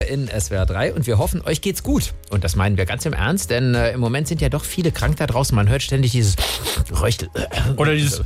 in SWR 3 und wir hoffen, euch geht's gut. Und das meinen wir ganz im Ernst, denn im Moment sind ja doch viele krank da draußen. Man hört ständig dieses Röchtel. Oder dieses...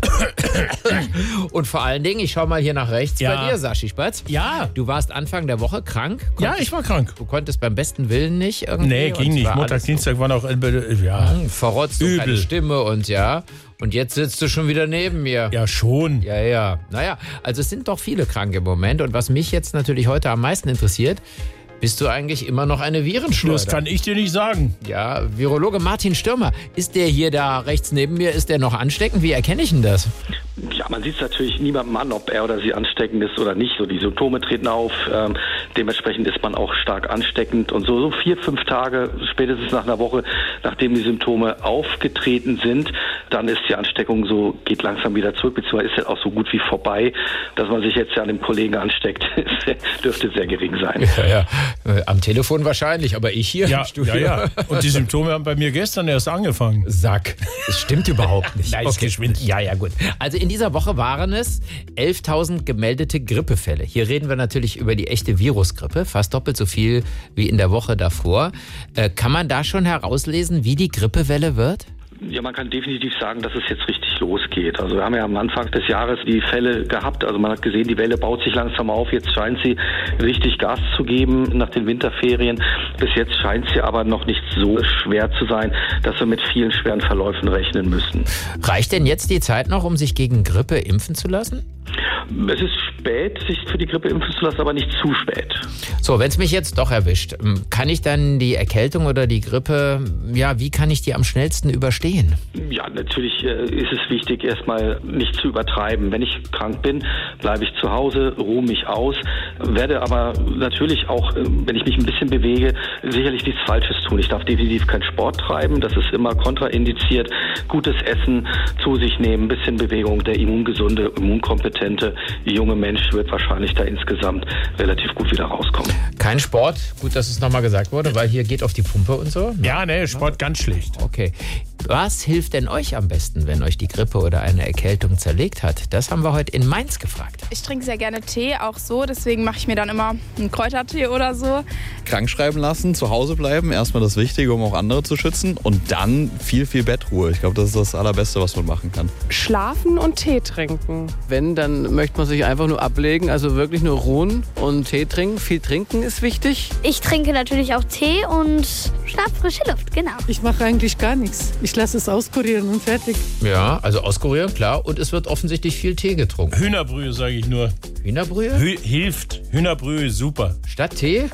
Und vor allen Dingen, ich schau mal hier nach rechts Ja. bei dir, Saschi Spatz. Ja. Du warst Anfang der Woche krank. Ja, ich war krank. Du konntest beim besten Willen nicht irgendwie. Nee, ging und nicht. war Montag, alles Dienstag waren auch... Ja, verrotzt und keine Übel. Stimme und ja. Und jetzt sitzt du schon wieder neben mir. ja schon. Ja. Naja, also es sind doch viele krank im Moment. Und was mich jetzt natürlich heute am meisten interessiert, bist du eigentlich immer noch eine Virenschleuder? Das kann ich dir nicht sagen. Ja, Virologe Martin Stürmer. Ist der hier da rechts neben mir, ist der noch ansteckend? Wie erkenne ich denn das? Ja, man sieht es natürlich niemandem an, ob er oder sie ansteckend ist oder nicht. So die Symptome treten auf. Dementsprechend ist man auch stark ansteckend. Und so 4-5 Tage, spätestens nach einer Woche, nachdem die Symptome aufgetreten sind, dann ist die Ansteckung so, geht langsam wieder zurück, beziehungsweise ist ja auch so gut wie vorbei. Dass man sich jetzt ja an dem Kollegen ansteckt, dürfte sehr gering sein. Ja. Am Telefon wahrscheinlich, aber ich hier im Studio. Ja. Und die Symptome haben bei mir gestern erst angefangen. Sack. Das stimmt überhaupt nicht. Nein, ist geschwind. Ja, gut. Also in dieser Woche waren es 11.000 gemeldete Grippefälle. Hier reden wir natürlich über die echte Virusgrippe, fast doppelt so viel wie in der Woche davor. Kann man da schon herauslesen, wie die Grippewelle wird? Ja, man kann definitiv sagen, dass es jetzt richtig losgeht. Also wir haben ja am Anfang des Jahres die Fälle gehabt. Also man hat gesehen, die Welle baut sich langsam auf. Jetzt scheint sie richtig Gas zu geben nach den Winterferien. Bis jetzt scheint sie aber noch nicht so schwer zu sein, dass wir mit vielen schweren Verläufen rechnen müssen. Reicht denn jetzt die Zeit noch, um sich gegen Grippe impfen zu lassen? Es ist spät, sich für die Grippe impfen zu lassen, aber nicht zu spät. So, wenn es mich jetzt doch erwischt, kann ich dann die Erkältung oder die Grippe, wie kann ich die am schnellsten überstehen? Ja, natürlich ist es wichtig, erstmal nicht zu übertreiben. Wenn ich krank bin, bleibe ich zu Hause, ruhe mich aus, werde aber natürlich auch, wenn ich mich ein bisschen bewege, sicherlich nichts Falsches tun. Ich darf definitiv keinen Sport treiben, das ist immer kontraindiziert. Gutes Essen zu sich nehmen, ein bisschen Bewegung. Der immungesunde, immunkompetente junge Mensch wird wahrscheinlich da insgesamt relativ gut wieder rauskommen. Kein Sport, gut, dass es nochmal gesagt wurde, weil hier geht auf die Pumpe und so. Ja, Sport ganz schlecht. Okay. Was hilft denn euch am besten, wenn euch die Grippe oder eine Erkältung zerlegt hat? Das haben wir heute in Mainz gefragt. Ich trinke sehr gerne Tee, auch so. Deswegen mache ich mir dann immer einen Kräutertee oder so. Krankschreiben lassen, zu Hause bleiben, erstmal das Wichtige, um auch andere zu schützen. Und dann viel Bettruhe. Ich glaube, das ist das Allerbeste, was man machen kann. Schlafen und Tee trinken. Wenn, dann möchte man sich einfach nur ablegen, also wirklich nur ruhen und Tee trinken. Viel trinken ist wichtig. Ich trinke natürlich auch Tee und schlafe frische Luft, genau. Ich mache eigentlich gar nichts. Ich lasse es auskurieren und fertig. Ja, also auskurieren, klar. Und es wird offensichtlich viel Tee getrunken. Hühnerbrühe, sage ich nur. Hühnerbrühe? Hilft. Hühnerbrühe, super. Statt Tee?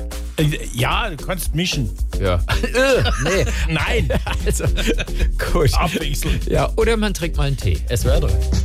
Ja, du kannst mischen. Ja. Nee. Nein. Also, gut. Abwechselnd. Ja, oder man trinkt mal einen Tee. SWR 3.